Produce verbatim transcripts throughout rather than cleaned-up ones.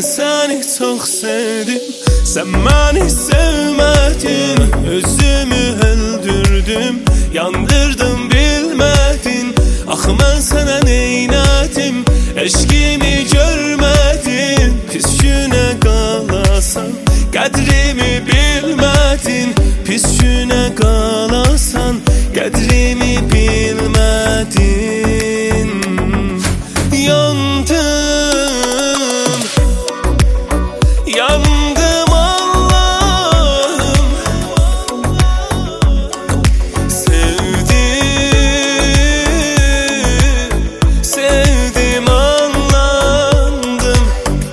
seni çok sevdim, sen beni sevmedin. Özümü öldürdüm, yandırdım bilmedin. Ah ben sana neyledim, eşkimi görmedin. Pis güne qalasan, qədrimi bilmedin. Pis güne qalasan, qədrimi bilmedin. Yandım, yandım Allah'ım. Sevdim, sevdim anlandım.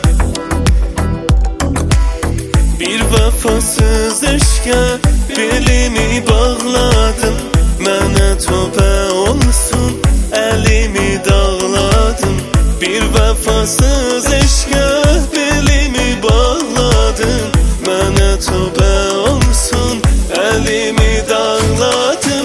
Bir vefasız eşke belimi bağladım. Mənə tövbə olsun, elimi dağladım. Bir vefasız eşke belimi bağladım. Mənə tövbə olsun, elimi dağladım.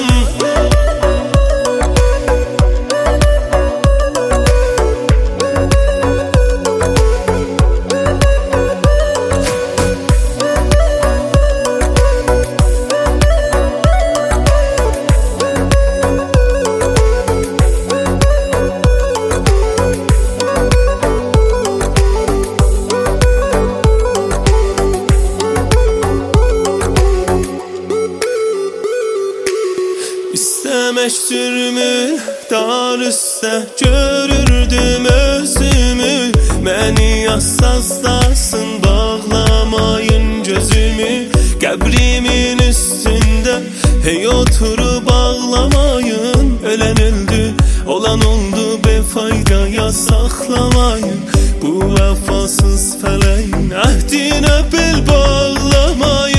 İstemeştirmi dar üstte görürdüm özümü. Beni yassazlasın, bağlamayın gözümü. Qəbrimin üstünde hey oturup ağlamayın. Ölen öldü, olan oldu, befaydaya saklamayın. Bu vefasız feleğin ahdine bel bağlamayın.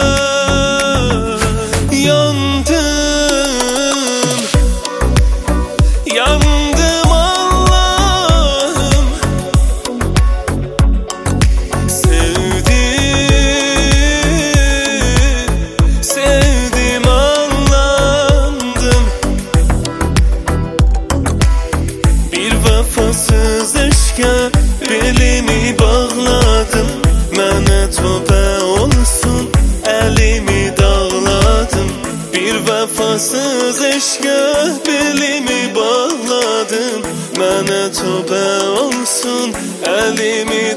Yandım, yandım Allah'ım. Sevdim, sevdim anlandım. Bir vefasız eşke belimi bağladım. Mənə tövbə olsun, elimi dağladım. Bir vefasız eşke belimi bağladım. Mənə tövbə olsun, elimi